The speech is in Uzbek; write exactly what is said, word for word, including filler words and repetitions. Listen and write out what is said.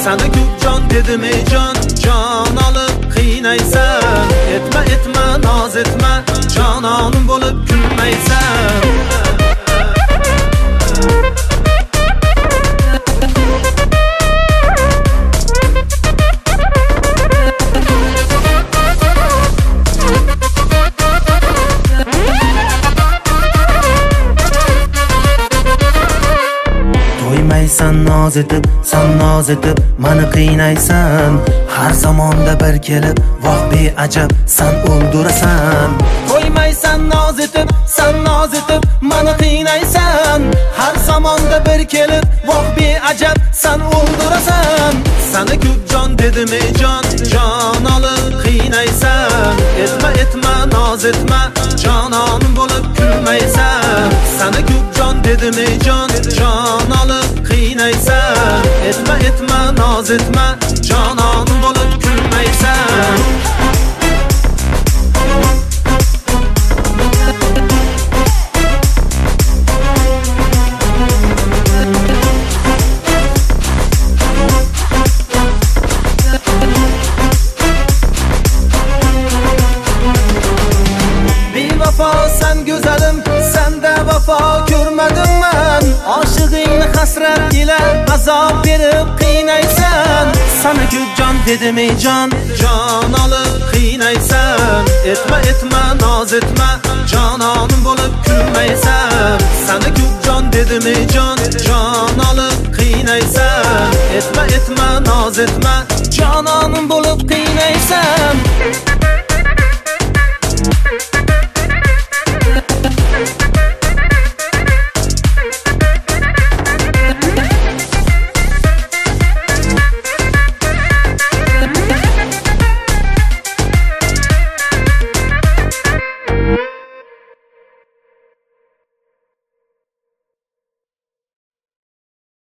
Seni ko'p jon dedim ey jon, jon olib qiynaysan. Etma etma noz etma, jononim bo'lib kulmaysan. Sen noz etib, sen noz etib meni qiynaysan. Har zamonda bir kelib, voh beajab sen o'ldirasan. Qo'ymaysan noz etib, sen noz etib meni qiynaysan. Har zamonda bir kelib, voh beajab sen o'ldirasan. Seni ko'p jon dedim ey jon, jon olib qiynaysan. Etma etma noz etma, jononim bo'lib kulmaysan. Seni ko'p jon dedim ey jon, jon olib qiynaysan. Etma etma noz etma, jononim bo'lib kulmaysan. Bevafo sen go'zalim, senda vafo ko'rmadim men. Oshig'ingni hasrat ila azob berib qiynaysan. Seni ko'p jon dedim ey jon, jon olib qiynaysan. Etma etma noz etma, jononim bo'lib kulmaysan. Seni ko'p jon dedim ey jon, jon olib qiynaysan. Etma etma noz etma, jononim bo'lib qiynaysan.